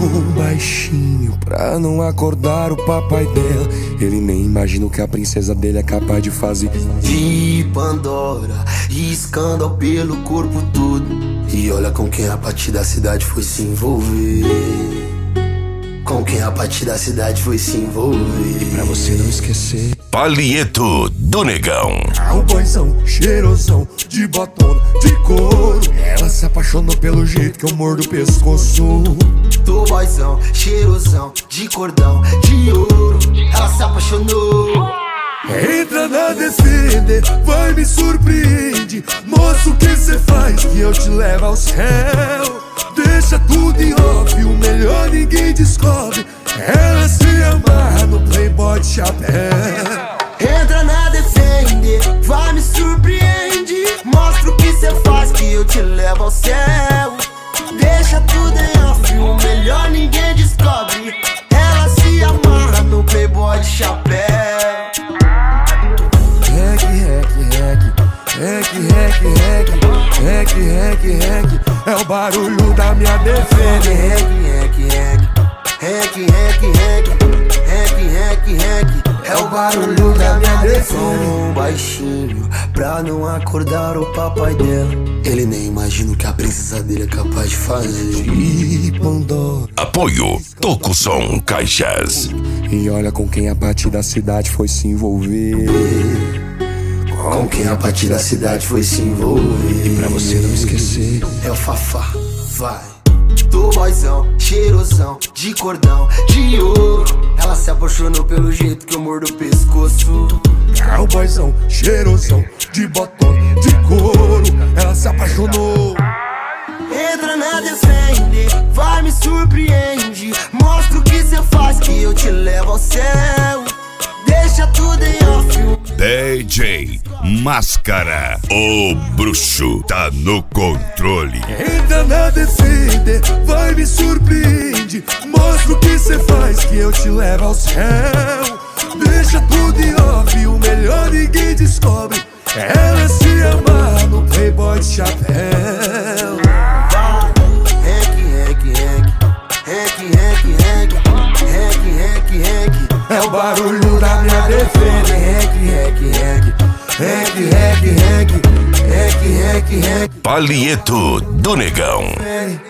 baixinho pra não acordar o papai dela. Ele nem imagina o que a princesa dele é capaz de fazer. De Pandora, escândalo pelo corpo todo. E olha com quem a partir da cidade foi se envolver. Com quem a partir da cidade foi se envolver. Pra você não esquecer, Palhieto do Negão. o boizão cheirosão de botona de couro. Ela se apaixonou pelo jeito que eu mordo o pescoço. Do boizão cheirosão de cordão de ouro. Ela se apaixonou. Entra na Defender, vai me surpreende. Mostra o que cê faz que eu te levo ao céu. Deixa tudo em off, o melhor ninguém descobre. Ela se amarra no Playboy de chapéu. Entra na Defender, vai me surpreende. Mostra o que cê faz que eu te levo ao céu. Deixa tudo em off, o melhor ninguém descobre. Ela se amarra no Playboy de chapéu. Rec, é o barulho da minha Defender. É o barulho da minha Defender. Baixinho, pra não acordar o papai dela. Ele nem imagina o que a princesa dele é capaz de fazer. E Pandora. Apoio Toco Som Caixas. E olha com quem a partir da cidade foi se envolver. Com quem a partir da cidade foi se envolver. Pra você não esquecer, é o Fafá, vai. Do boizão, cheirosão, de cordão, de ouro. Ela se apaixonou pelo jeito que eu mordo o pescoço. o boizão cheirosão de botão de couro. Ela se apaixonou. Entra na Defender, vai me surpreende. Mostra o que cê faz que eu te levo ao céu. Deixa tudo em off. DJ Máscara, o bruxo tá no controle. Entra na Defender, vai me surpreende. Mostra o que cê faz que eu te levo ao céu. Deixa tudo em off, o melhor ninguém descobre. Ela se amarra no Playboy de chapéu. É o barulho da minha Defender. Palhieto do Negão.